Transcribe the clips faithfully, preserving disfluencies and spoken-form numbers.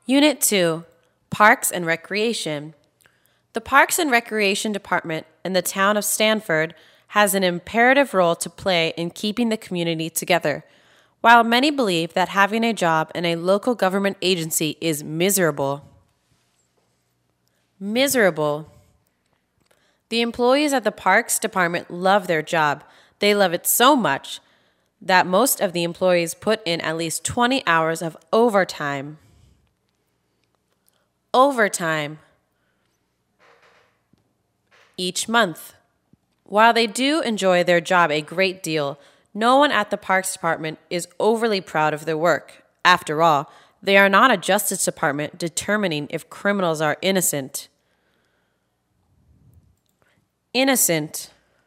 Unit two, Parks and Recreation. The Parks and Recreation Department in the town of Stanford has an imperative role to play in keeping the community together. While many believe that having a job in a local government agency is miserable, miserable. The employees at the Parks Department love their job. They love it so much that most of the employees put in at least twenty hours of overtime. Overtime. Each month. While they do enjoy their job a great deal, no one at the Parks Department is overly proud of their work. After all, they are not a Justice Department determining if criminals are innocent. Innocent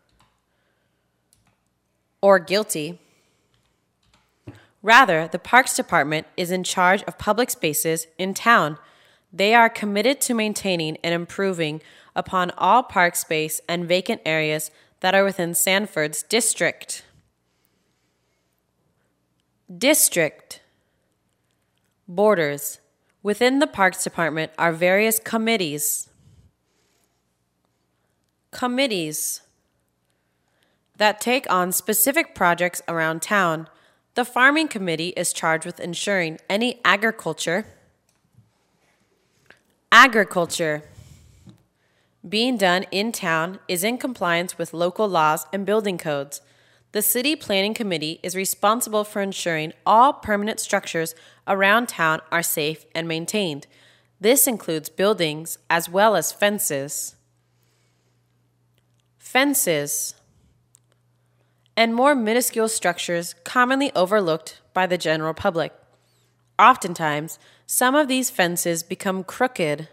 or guilty. Rather, the Parks Department is in charge of public spaces in town. They are committed to maintaining and improving upon all park space and vacant areas that are within Stanford's district. District. Borders. Within the Parks Department are various committees. Committees that take on specific projects around town. The Farming Committee is charged with ensuring any agriculture Agriculture being done in town is in compliance with local laws and building codes. The City Planning Committee is responsible for ensuring all permanent structures around town are safe and maintained. This includes buildings as well as fences. Fences and more minuscule structures commonly overlooked by the general public. Oftentimes, some of these fences become crooked,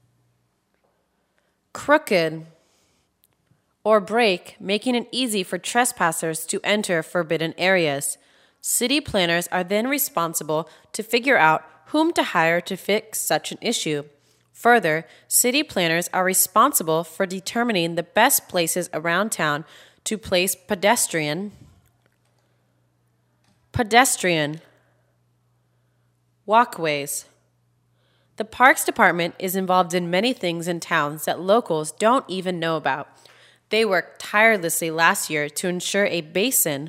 crooked, or break, making it easy for trespassers to enter forbidden areas. City planners are then responsible to figure out whom to hire to fix such an issue. Further, city planners are responsible for determining the best places around town to place pedestrian, pedestrian, walkways. The Parks Department is involved in many things in towns that locals don't even know about. They worked tirelessly last year to ensure a basin,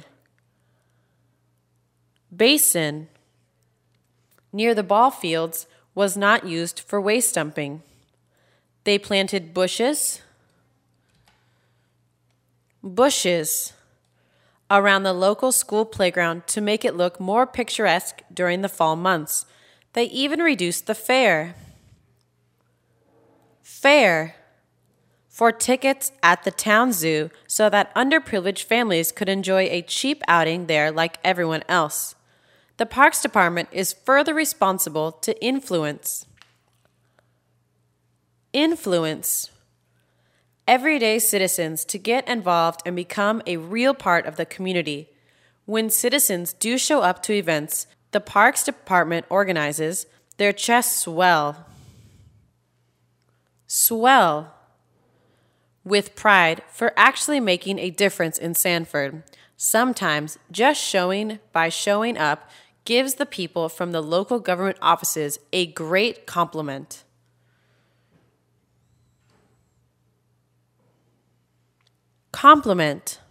basin near the ball fields was not used for waste dumping. They planted bushes, bushes around the local school playground to make it look more picturesque during the fall months. They even reduced the fare. Fare for tickets at the town zoo so that underprivileged families could enjoy a cheap outing there like everyone else. The Parks Department is further responsible to influence. Influence everyday citizens to get involved and become a real part of the community. When citizens do show up to events the Parks Department organizes, their chests swell. Swell with pride for actually making a difference in Stanford. Sometimes just showing by showing up gives the people from the local government offices a great compliment. Compliment.